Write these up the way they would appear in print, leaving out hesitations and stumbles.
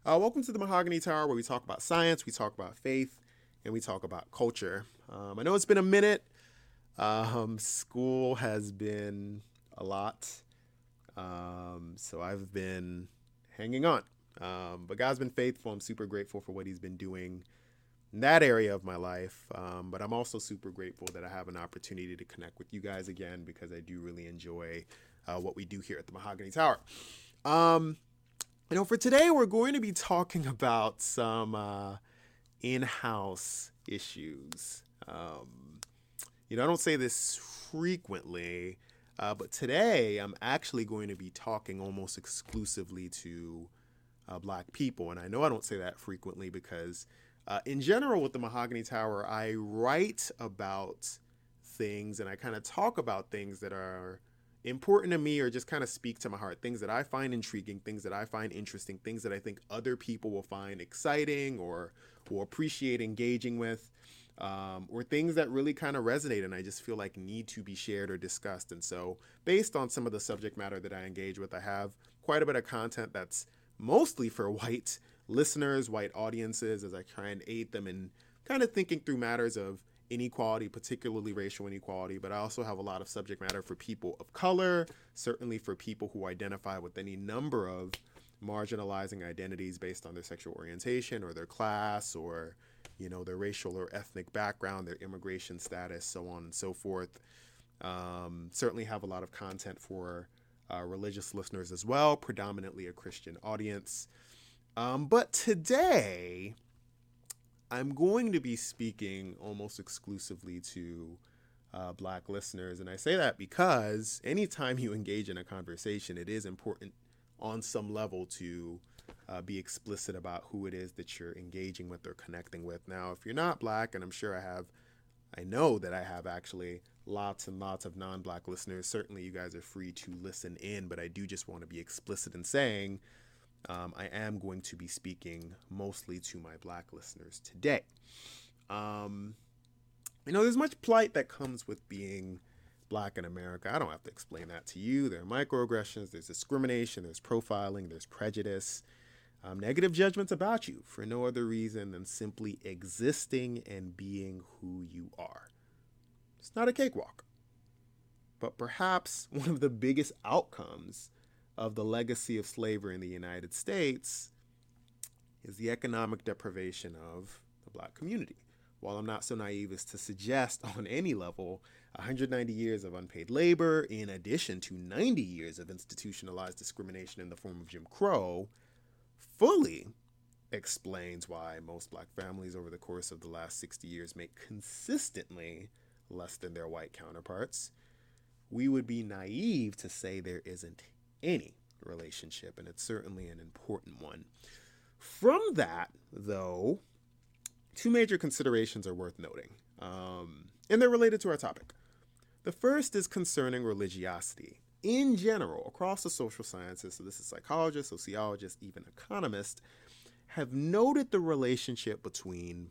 Welcome to the Mahogany Tower, where we talk about science, we talk about faith, and we talk about culture. I know it's been a minute. School has been a lot, so I've been hanging on. But God's been faithful. I'm super grateful for what He's been doing in that area of my life. But I'm also super grateful that I have an opportunity to connect with you guys again because I do really enjoy what we do here at the Mahogany Tower. Um, for today, we're going to be talking about some in-house issues. I don't say this frequently, but today I'm actually going to be talking almost exclusively to Black people. And I know I don't say that frequently because, in general, with the Mahogany Tower, I write about things and I kind of talk about things that are important to me or just kind of speak to my heart, things that I find intriguing, things that I find interesting, things that I think other people will find exciting or will appreciate engaging with, or things that really kind of resonate and I just feel like need to be shared or discussed. And so based on some of the subject matter that I engage with, I have quite a bit of content that's mostly for white listeners, white audiences, as I try and aid them in kind of thinking through matters of inequality, particularly racial inequality, but I also have a lot of subject matter for people of color, certainly for people who identify with any number of marginalizing identities based on their sexual orientation or their class or, their racial or ethnic background, their immigration status, so on and so forth. Certainly have a lot of content for religious listeners as well, predominantly a Christian audience. But today, I'm going to be speaking almost exclusively to Black listeners. And I say that because anytime you engage in a conversation, it is important on some level to be explicit about who it is that you're engaging with or connecting with. Now, if you're not Black, and I know that I have actually lots and lots of non-Black listeners, certainly you guys are free to listen in, but I do just want to be explicit in saying I am going to be speaking mostly to my Black listeners today. There's much plight that comes with being Black in America. I don't have to explain that to you. There are microaggressions, there's discrimination, there's profiling, there's prejudice, negative judgments about you for no other reason than simply existing and being who you are. It's not a cakewalk. But perhaps one of the biggest outcomes of the legacy of slavery in the United States is the economic deprivation of the Black community. While I'm not so naive as to suggest on any level 190 years of unpaid labor, in addition to 90 years of institutionalized discrimination in the form of Jim Crow, fully explains why most Black families over the course of the last 60 years make consistently less than their white counterparts, we would be naive to say there isn't any relationship, and it's certainly an important one. From that, though, two major considerations are worth noting, and they're related to our topic. The first is concerning religiosity. In general, across the social sciences, so this is psychologists, sociologists, even economists, have noted the relationship between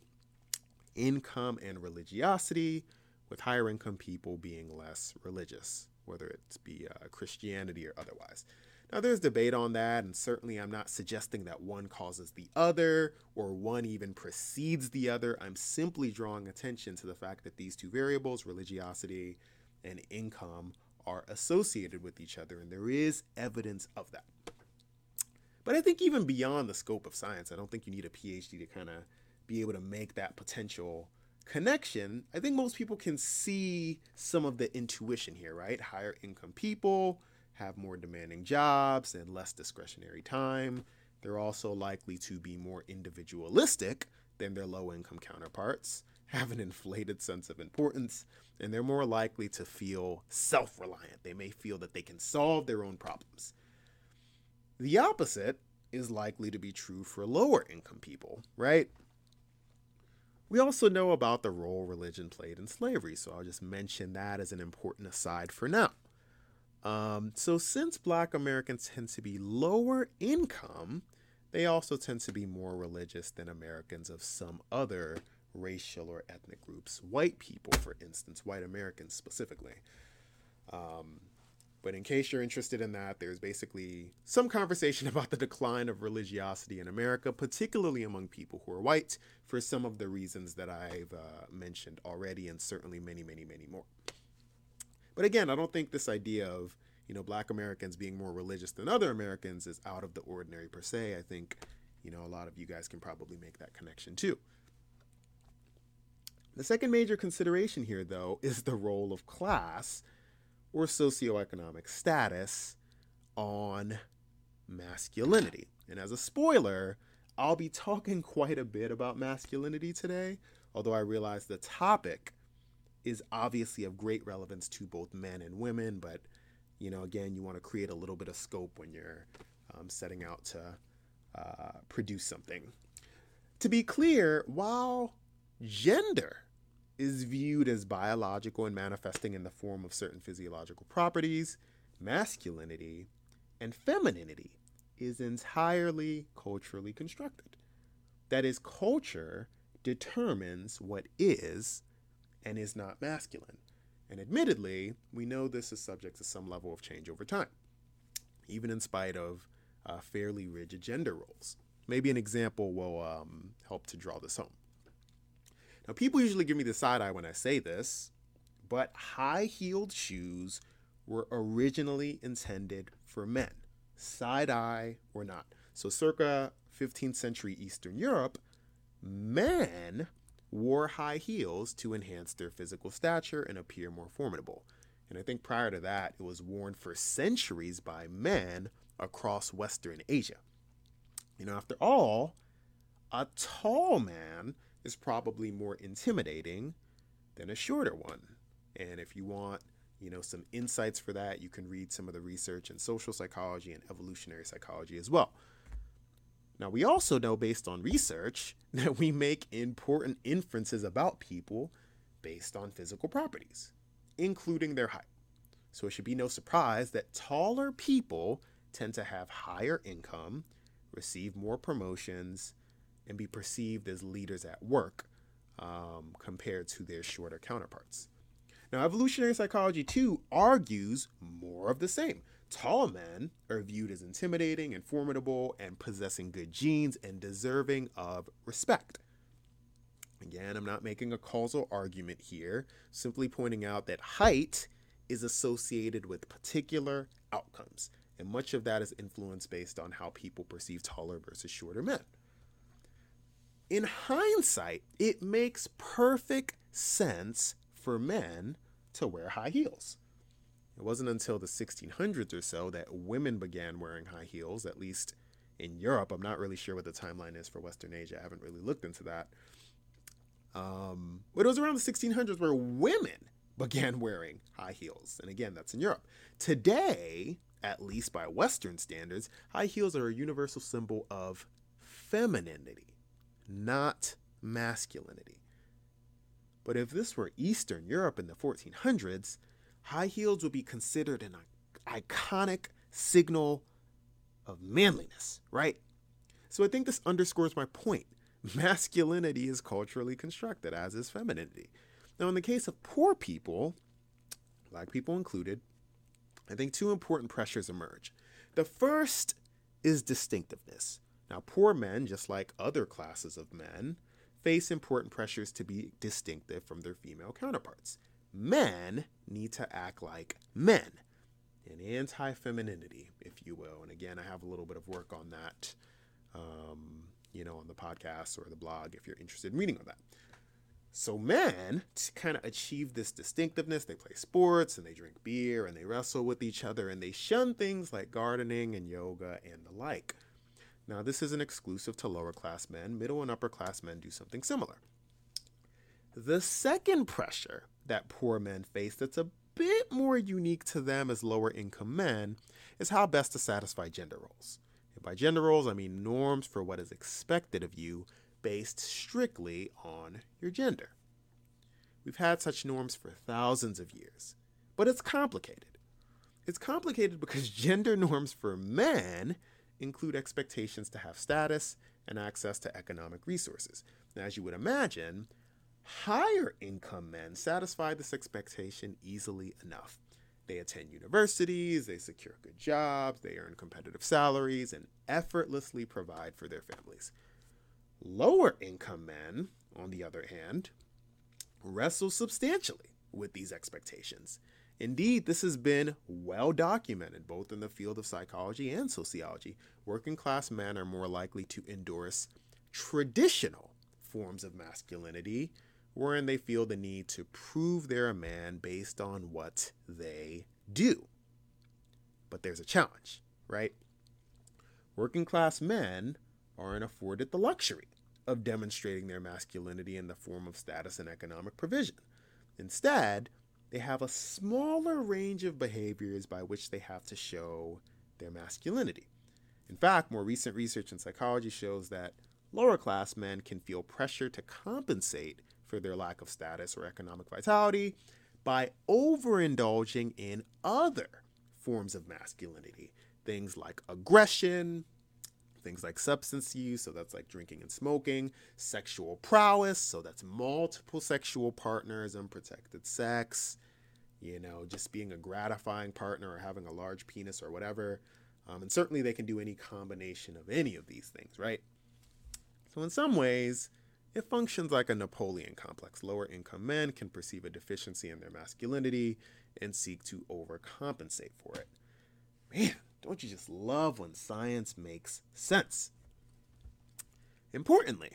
income and religiosity, with higher income people being less religious, whether it be Christianity or otherwise. Now, there's debate on that, and certainly I'm not suggesting that one causes the other or one even precedes the other. I'm simply drawing attention to the fact that these two variables, religiosity and income, are associated with each other, and there is evidence of that. But I think even beyond the scope of science, I don't think you need a PhD to kind of be able to make that potential connection. I think most people can see some of the intuition here, right? Higher income people have more demanding jobs and less discretionary time. They're also likely to be more individualistic than their low income counterparts, have an inflated sense of importance, and they're more likely to feel self-reliant. They may feel that they can solve their own problems. The opposite is likely to be true for lower income people, right? We also know about the role religion played in slavery, so I'll just mention that as an important aside for now. So since Black Americans tend to be lower income, they also tend to be more religious than Americans of some other racial or ethnic groups. White people, for instance, white Americans specifically. But in case you're interested in that, there's basically some conversation about the decline of religiosity in America, particularly among people who are white, for some of the reasons that I've mentioned already, and certainly many, many, many more. But again, I don't think this idea of, Black Americans being more religious than other Americans is out of the ordinary per se. I think, a lot of you guys can probably make that connection too. The second major consideration here, though, is the role of class or socioeconomic status on masculinity. And as a spoiler, I'll be talking quite a bit about masculinity today, although I realize the topic is obviously of great relevance to both men and women, but again, you want to create a little bit of scope when you're setting out to produce something. To be clear, while gender is viewed as biological and manifesting in the form of certain physiological properties, masculinity and femininity is entirely culturally constructed. That is, culture determines what is and is not masculine. And admittedly, we know this is subject to some level of change over time, even in spite of fairly rigid gender roles. Maybe an example will help to draw this home. Now, people usually give me the side eye when I say this, but high-heeled shoes were originally intended for men, side eye or not. So circa 15th century Eastern Europe, men wore high heels to enhance their physical stature and appear more formidable. And I think prior to that, it was worn for centuries by men across Western Asia. After all, a tall man is probably more intimidating than a shorter one. And if you want, some insights for that, you can read some of the research in social psychology and evolutionary psychology as well. Now, we also know based on research that we make important inferences about people based on physical properties, including their height. So it should be no surprise that taller people tend to have higher income, receive more promotions, and be perceived as leaders at work compared to their shorter counterparts. Now, evolutionary psychology, too, argues more of the same. Tall men are viewed as intimidating and formidable and possessing good genes and deserving of respect. Again, I'm not making a causal argument here, simply pointing out that height is associated with particular outcomes, and much of that is influenced based on how people perceive taller versus shorter men. In hindsight, it makes perfect sense for men to wear high heels. It wasn't until the 1600s or so that women began wearing high heels, at least in Europe. I'm not really sure what the timeline is for Western Asia. I haven't really looked into that. But it was around the 1600s where women began wearing high heels. And again, that's in Europe. Today, at least by Western standards, high heels are a universal symbol of femininity, not masculinity. But if this were Eastern Europe in the 1400s, high heels would be considered an iconic signal of manliness, right? So I think this underscores my point. Masculinity is culturally constructed, as is femininity. Now, in the case of poor people, Black people included, I think two important pressures emerge. The first is distinctiveness. Now, poor men, just like other classes of men, face important pressures to be distinctive from their female counterparts. Men need to act like men, an anti-femininity, if you will. And again, I have a little bit of work on that, on the podcast or the blog if you're interested in reading on that. So men, to kind of achieve this distinctiveness, they play sports and they drink beer and they wrestle with each other and they shun things like gardening and yoga and the like. Now, this isn't exclusive to lower class men. Middle and upper class men do something similar. The second pressure that poor men face that's a bit more unique to them as lower income men is how best to satisfy gender roles. And by gender roles, I mean norms for what is expected of you based strictly on your gender. We've had such norms for thousands of years, but it's complicated. It's complicated because gender norms for men include expectations to have status and access to economic resources. Now, as you would imagine, higher income men satisfy this expectation easily enough. They attend universities, they secure good jobs, they earn competitive salaries, and effortlessly provide for their families. Lower income men, on the other hand, wrestle substantially with these expectations. Indeed, this has been well documented both in the field of psychology and sociology. Working class men are more likely to endorse traditional forms of masculinity, wherein they feel the need to prove they're a man based on what they do. But there's a challenge, right? Working class men aren't afforded the luxury of demonstrating their masculinity in the form of status and economic provision. Instead, they have a smaller range of behaviors by which they have to show their masculinity. In fact, more recent research in psychology shows that lower class men can feel pressure to compensate for their lack of status or economic vitality by overindulging in other forms of masculinity. Things like aggression, things like substance use, so that's like drinking and smoking, sexual prowess, so that's multiple sexual partners, unprotected sex, just being a gratifying partner or having a large penis or whatever. And certainly they can do any combination of any of these things, right? So in some ways, it functions like a Napoleon complex. Lower income men can perceive a deficiency in their masculinity and seek to overcompensate for it. Man, don't you just love when science makes sense? Importantly,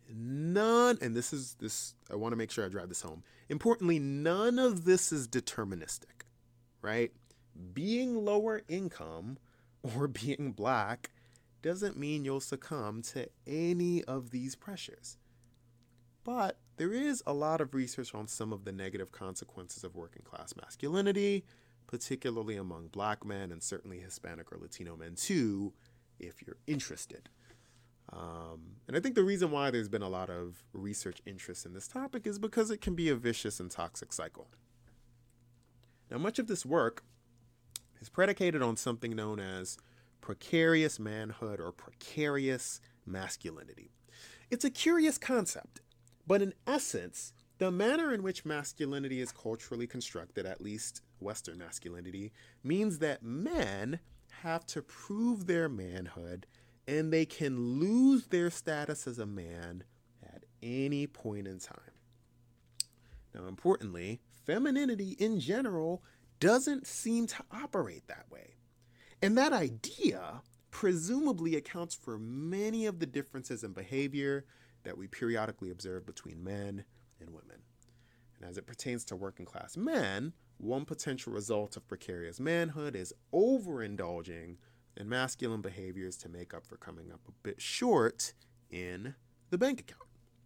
I want to make sure I drive this home. Importantly, none of this is deterministic, right? Being lower income or being black doesn't mean you'll succumb to any of these pressures. But there is a lot of research on some of the negative consequences of working class masculinity, particularly among black men and certainly Hispanic or Latino men too, if you're interested. And I think the reason why there's been a lot of research interest in this topic is because it can be a vicious and toxic cycle. Now, much of this work is predicated on something known as precarious manhood or precarious masculinity. It's a curious concept, but in essence, the manner in which masculinity is culturally constructed, at least Western masculinity, means that men have to prove their manhood and they can lose their status as a man at any point in time. Now, importantly, femininity in general doesn't seem to operate that way. And that idea presumably accounts for many of the differences in behavior that we periodically observe between men and women. And as it pertains to working class men, one potential result of precarious manhood is overindulging in masculine behaviors to make up for coming up a bit short in the bank account.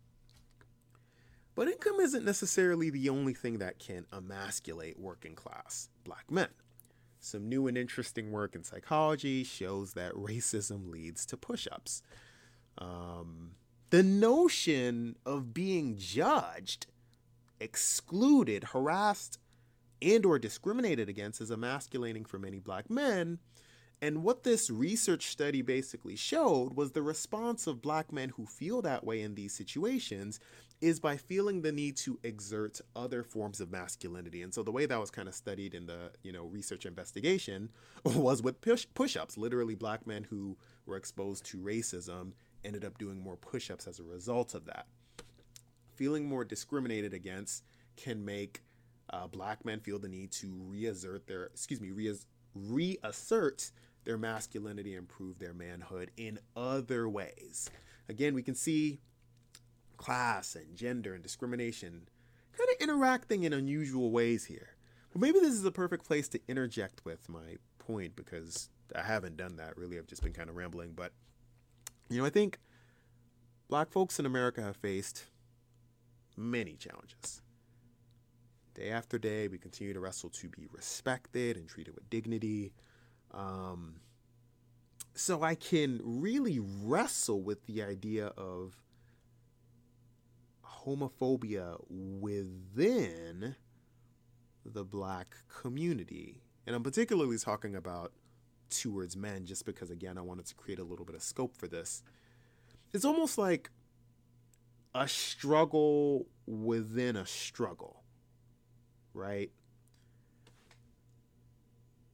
But income isn't necessarily the only thing that can emasculate working class black men. Some new and interesting work in psychology shows that racism leads to push-ups. The notion of being judged, excluded, harassed, and or discriminated against is emasculating for many black men. And what this research study basically showed was the response of black men who feel that way in these situations is by feeling the need to exert other forms of masculinity. And so the way that was kind of studied in the, research investigation was with push-ups. Literally, black men who were exposed to racism ended up doing more push-ups as a result of that. Feeling more discriminated against can make black men feel the need to reassert their masculinity and prove their manhood in other ways. Again, we can see class and gender and discrimination kind of interacting in unusual ways here. But maybe this is a perfect place to interject with my point, because I haven't done that really. I've just been kind of rambling. But, I think black folks in America have faced many challenges. Day after day, we continue to wrestle to be respected and treated with dignity. So I can really wrestle with the idea of homophobia within the black community. And I'm particularly talking about towards men, just because, again, I wanted to create a little bit of scope for this. It's almost like a struggle within a struggle, right?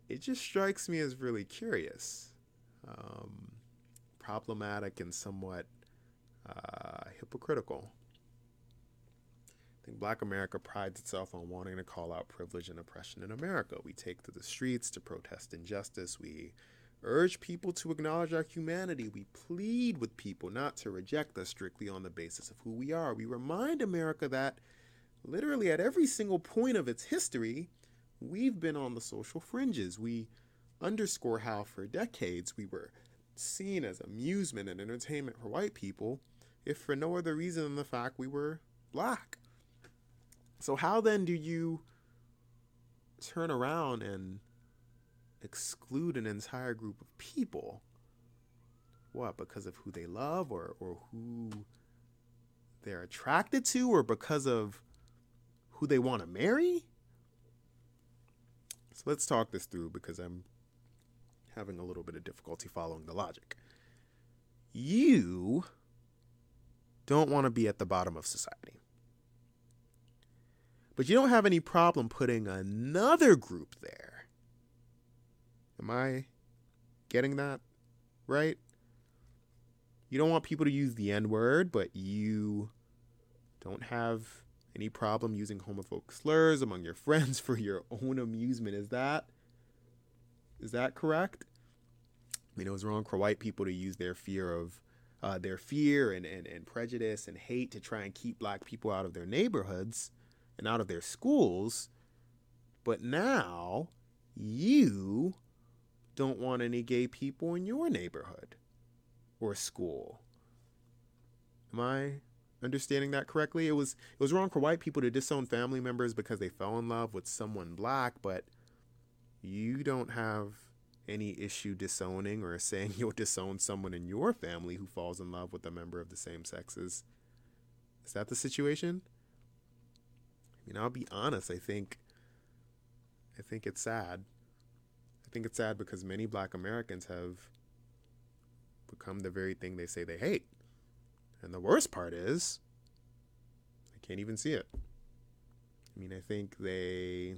it just strikes me as really curious, um, problematic, and somewhat hypocritical. I think Black America prides itself on wanting to call out privilege and oppression in America. We take to the streets to protest injustice. We urge people to acknowledge our humanity. We plead with people not to reject us strictly on the basis of who we are. We remind America that literally at every single point of its history, we've been on the social fringes. We underscore how for decades we were seen as amusement and entertainment for white people, if for no other reason than the fact we were Black. So how then do you turn around and exclude an entire group of people? What, because of who they love, or who they're attracted to, or because of who they want to marry? So let's talk this through, because I'm having a little bit of difficulty following the logic. You don't want to be at the bottom of society, but you don't have any problem putting another group there. Am I getting that right? You don't want people to use the N-word, but you don't have any problem using homophobic slurs among your friends for your own amusement. Is that correct? I mean, it was wrong for white people to use their fear and prejudice and hate to try and keep Black people out of their neighborhoods and out of their schools. But now you don't want any gay people in your neighborhood or school. Am I understanding that correctly? It was wrong for white people to disown family members because they fell in love with someone Black, but you don't have any issue disowning or saying you'll disown someone in your family who falls in love with a member of the same sexes. Is that the situation? I mean, I'll be honest, I think it's sad. I think it's sad because many Black Americans have become the very thing they say they hate. And the worst part is, I can't even see it. I mean, I think they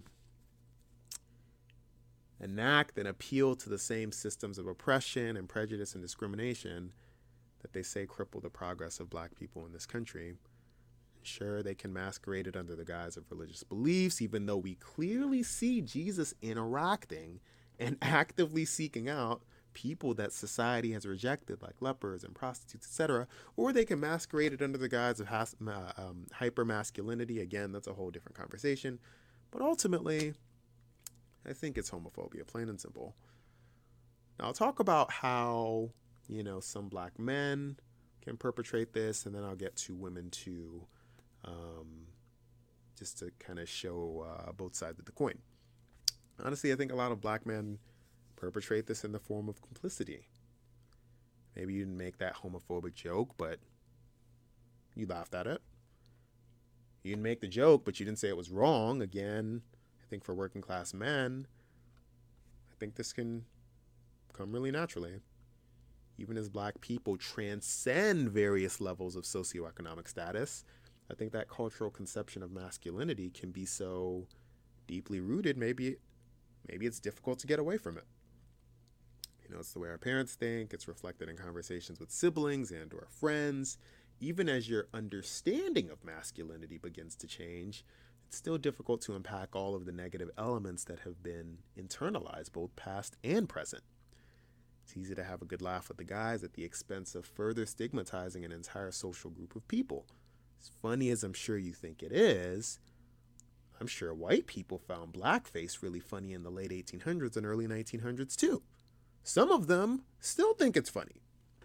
enact and appeal to the same systems of oppression and prejudice and discrimination that they say cripple the progress of Black people in this country. Sure, they can masquerade it under the guise of religious beliefs, even though we clearly see Jesus interacting and actively seeking out people that society has rejected, like lepers and prostitutes, etc. Or they can masquerade it under the guise of hyper-masculinity. Again, that's a whole different conversation. But ultimately, I think it's homophobia, plain and simple. Now, I'll talk about how, some Black men can perpetrate this, and then I'll get to women too, just to kind of show both sides of the coin. Honestly, I think a lot of Black men perpetrate this in the form of complicity. Maybe you didn't make that homophobic joke, but you laughed at it. You didn't make the joke, but you didn't say it was wrong. Again, I think for working class men, I think this can come really naturally. Even as Black people transcend various levels of socioeconomic status, I think that cultural conception of masculinity can be so deeply rooted, maybe it's difficult to get away from it. It's the way our parents think. It's reflected in conversations with siblings and or friends. Even as your understanding of masculinity begins to change, it's still difficult to unpack all of the negative elements that have been internalized, both past and present. It's easy to have a good laugh with the guys at the expense of further stigmatizing an entire social group of people. As funny as I'm sure you think it is, I'm sure white people found blackface really funny in the late 1800s and early 1900s too. Some of them still think it's funny.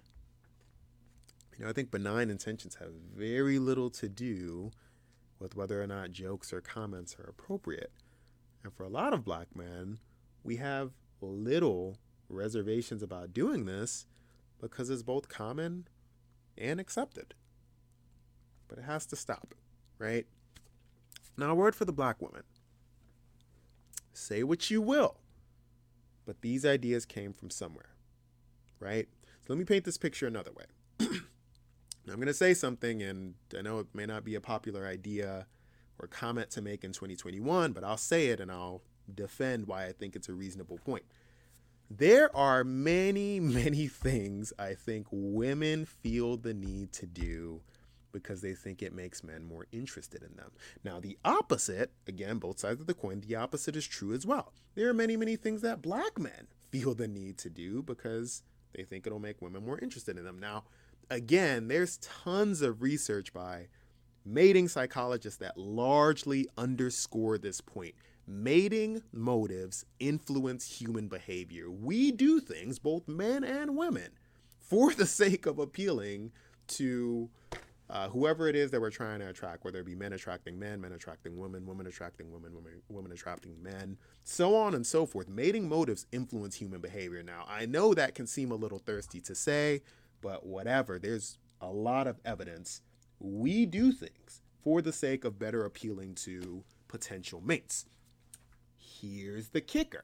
I think benign intentions have very little to do with whether or not jokes or comments are appropriate. And for a lot of Black men, we have little reservations about doing this because it's both common and accepted. But it has to stop, right? Now, a word for the Black woman. Say what you will, but these ideas came from somewhere, right? So let me paint this picture another way. I'm going to say something, and I know it may not be a popular idea or comment to make in 2021, but I'll say it and I'll defend why I think it's a reasonable point. There are many, many things I think women feel the need to do because they think it makes men more interested in them. Now, the opposite, again, both sides of the coin, the opposite is true as well. There are many, many things that black men feel the need to do because they think it'll make women more interested in them. Now, again, there's tons of research by mating psychologists that largely underscore this point. Mating motives influence human behavior. We do things, both men and women, for the sake of appealing to whoever it is that we're trying to attract, whether it be men attracting men, men attracting women, women attracting women, women attracting men, so on and so forth. Mating motives influence human behavior. Now, I know that can seem a little thirsty to say, but whatever. There's a lot of evidence. We do things for the sake of better appealing to potential mates. Here's the kicker.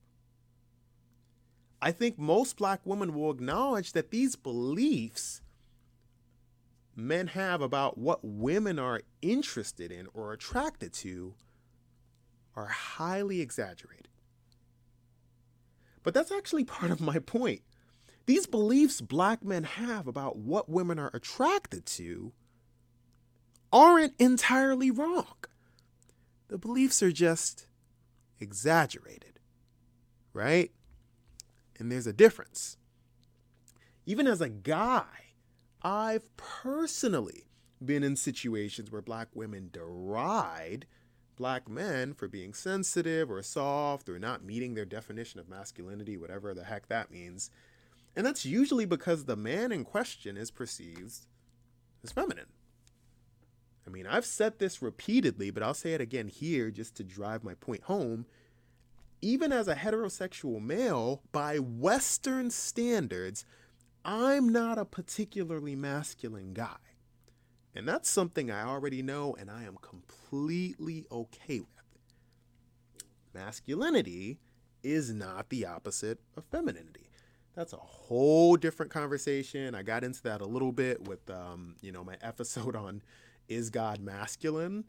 I think most black women will acknowledge that these beliefs men have about what women are interested in or attracted to are highly exaggerated. But that's actually part of my point. These beliefs black men have about what women are attracted to aren't entirely wrong. The beliefs are just exaggerated, right? And there's a difference. Even as a guy, I've personally been in situations where black women deride black men for being sensitive or soft or not meeting their definition of masculinity, whatever the heck that means. And that's usually because the man in question is perceived as feminine. I mean, I've said this repeatedly, but I'll say it again here just to drive my point home. Even as a heterosexual male, by Western standards, I'm not a particularly masculine guy. And that's something I already know and I am completely okay with. Masculinity is not the opposite of femininity. That's a whole different conversation. I got into that a little bit with, my episode on Is God Masculine?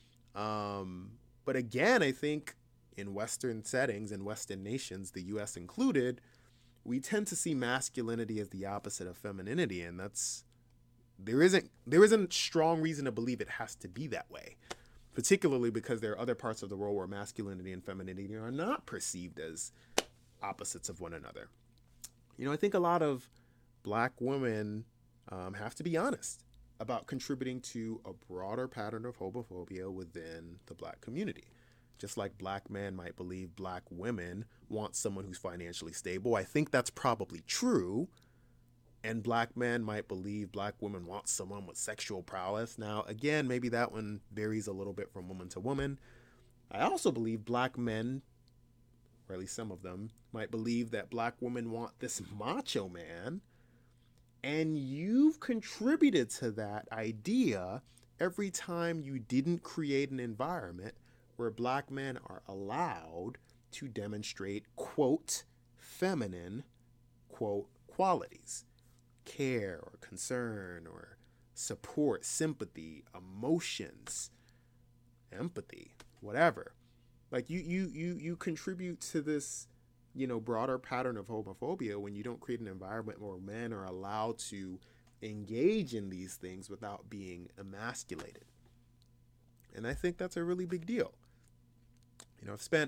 But again, I think in Western settings, in Western nations, the U.S. included, we tend to see masculinity as the opposite of femininity, and there isn't strong reason to believe it has to be that way, particularly because there are other parts of the world where masculinity and femininity are not perceived as opposites of one another. I think a lot of black women have to be honest about contributing to a broader pattern of homophobia within the black community. Just like black men might believe black women want someone who's financially stable, I think that's probably true. And black men might believe black women want someone with sexual prowess. Now, again, maybe that one varies a little bit from woman to woman. I also believe black men, or at least some of them, might believe that black women want this macho man. And you've contributed to that idea every time you didn't create an environment where black men are allowed to demonstrate, quote, feminine, quote, qualities. Care or concern or support, sympathy, emotions, empathy, whatever. Like you contribute to this, broader pattern of homophobia when you don't create an environment where men are allowed to engage in these things without being emasculated. And I think that's a really big deal. I've spent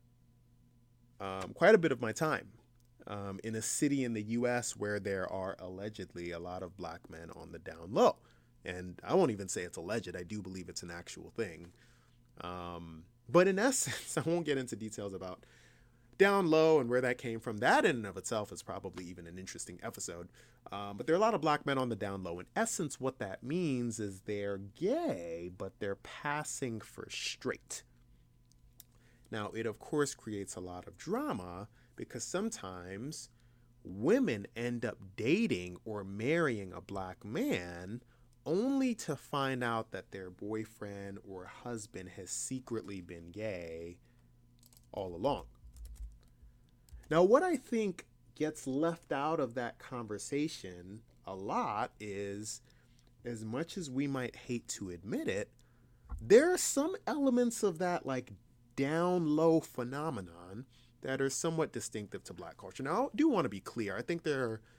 quite a bit of my time in a city in the U.S. where there are allegedly a lot of black men on the down low. And I won't even say it's alleged. I do believe it's an actual thing. But in essence, I won't get into details about down low and where that came from. That in and of itself is probably even an interesting episode. But there are a lot of black men on the down low. In essence, what that means is they're gay, but they're passing for straight. Now, it of course creates a lot of drama because sometimes women end up dating or marrying a black man only to find out that their boyfriend or husband has secretly been gay all along. Now, what I think gets left out of that conversation a lot is, as much as we might hate to admit it, there are some elements of that, like down low phenomenon that are somewhat distinctive to Black culture. Now, I do want to be clear. I think there are,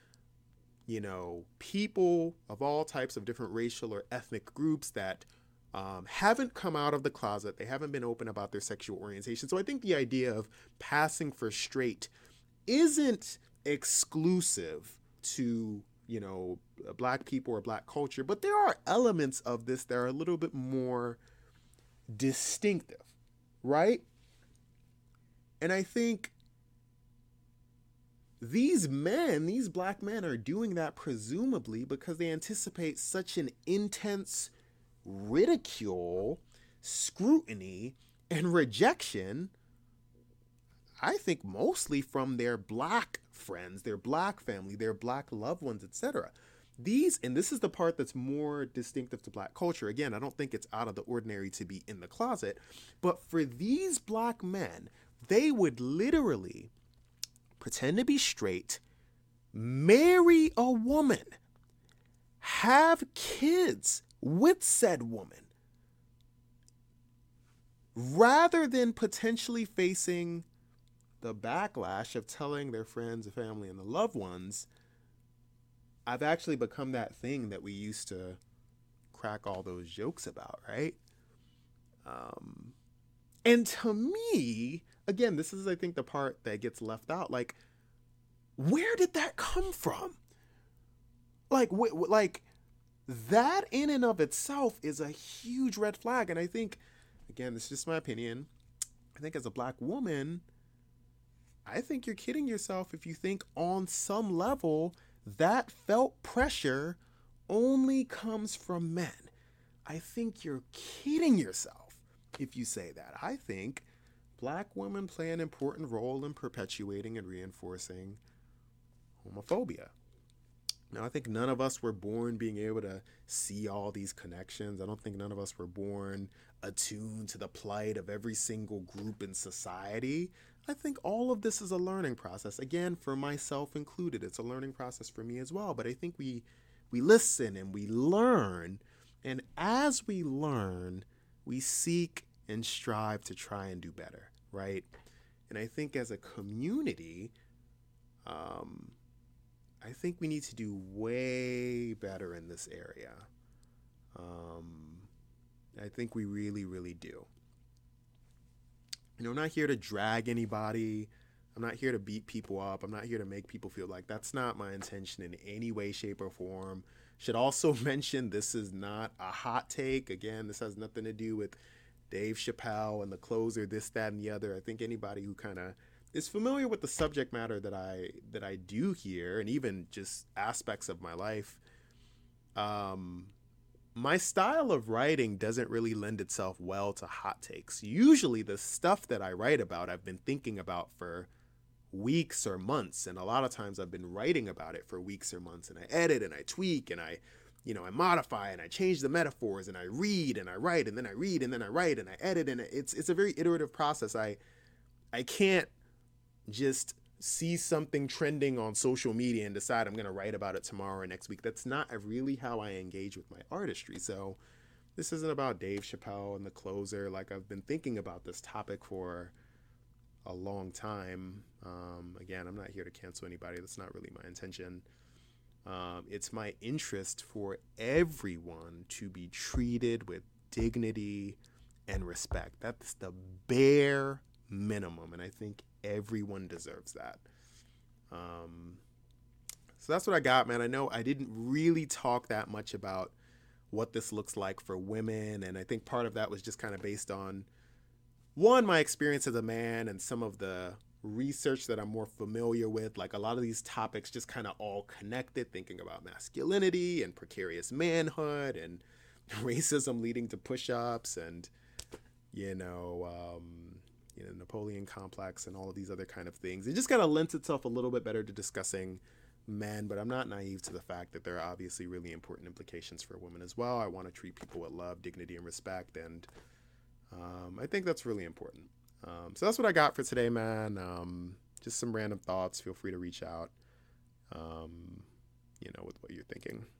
people of all types of different racial or ethnic groups that haven't come out of the closet. They haven't been open about their sexual orientation. So I think the idea of passing for straight isn't exclusive to, Black people or Black culture, but there are elements of this that are a little bit more distinctive, right? And I think these Black men are doing that presumably because they anticipate such an intense ridicule, scrutiny, and rejection, I think mostly from their Black friends, their Black family, their Black loved ones, etc. And this is the part that's more distinctive to Black culture. Again, I don't think it's out of the ordinary to be in the closet, but for these Black men, they would literally pretend to be straight, marry a woman, have kids with said woman, rather than potentially facing the backlash of telling their friends, their family, and the loved ones, I've actually become that thing that we used to crack all those jokes about, right? And to me, again, this is, I think, the part that gets left out. Like, where did that come from? Like that in and of itself is a huge red flag. And I think, again, this is just my opinion, I think as a Black woman, I think you're kidding yourself if you think on some level that felt pressure only comes from men. I think you're kidding yourself if you say that. I think Black women play an important role in perpetuating and reinforcing homophobia. Now, I think none of us were born being able to see all these connections. I don't think none of us were born attuned to the plight of every single group in society. I think all of this is a learning process. Again, for myself included, it's a learning process for me as well. But I think we listen and we learn. And as we learn, we seek and strive to try and do better, right? And I think as a community, I think we need to do way better in this area. I think we really, really do. I'm not here to drag anybody. I'm not here to beat people up. I'm not here to make people feel like that's not my intention in any way, shape, or form. Should also mention this is not a hot take. Again, this has nothing to do with Dave Chappelle and The Closer, this, that, and the other. I think anybody who kind of is familiar with the subject matter that I do here, and even just aspects of my life, my style of writing doesn't really lend itself well to hot takes. Usually the stuff that I write about, I've been thinking about for weeks or months, and a lot of times I've been writing about it for weeks or months, and I edit and I tweak and I modify and I change the metaphors and I read and I write and then I read and then I write and I edit, and it's a very iterative process. I can't just see something trending on social media and decide I'm going to write about it tomorrow or next week. That's not really how I engage with my artistry. So this isn't about Dave Chappelle and The Closer. Like, I've been thinking about this topic for a long time. Again, I'm not here to cancel anybody. That's not really my intention. It's my interest for everyone to be treated with dignity and respect. That's the bare minimum, and I think everyone deserves that. So that's what I got, man. I know I didn't really talk that much about what this looks like for women, and I think part of that was just kind of based on, one, my experience as a man and some of the research that I'm more familiar with. Like, a lot of these topics just kind of all connected, thinking about masculinity and precarious manhood and racism leading to push-ups and Napoleon complex and all of these other kind of things. It just kind of lends itself a little bit better to discussing men, but I'm not naive to the fact that there are obviously really important implications for women as well. I want to treat people with love, dignity, and respect, and I think that's really important. So that's what I got for today, man. Just some random thoughts. Feel free to reach out, with what you're thinking.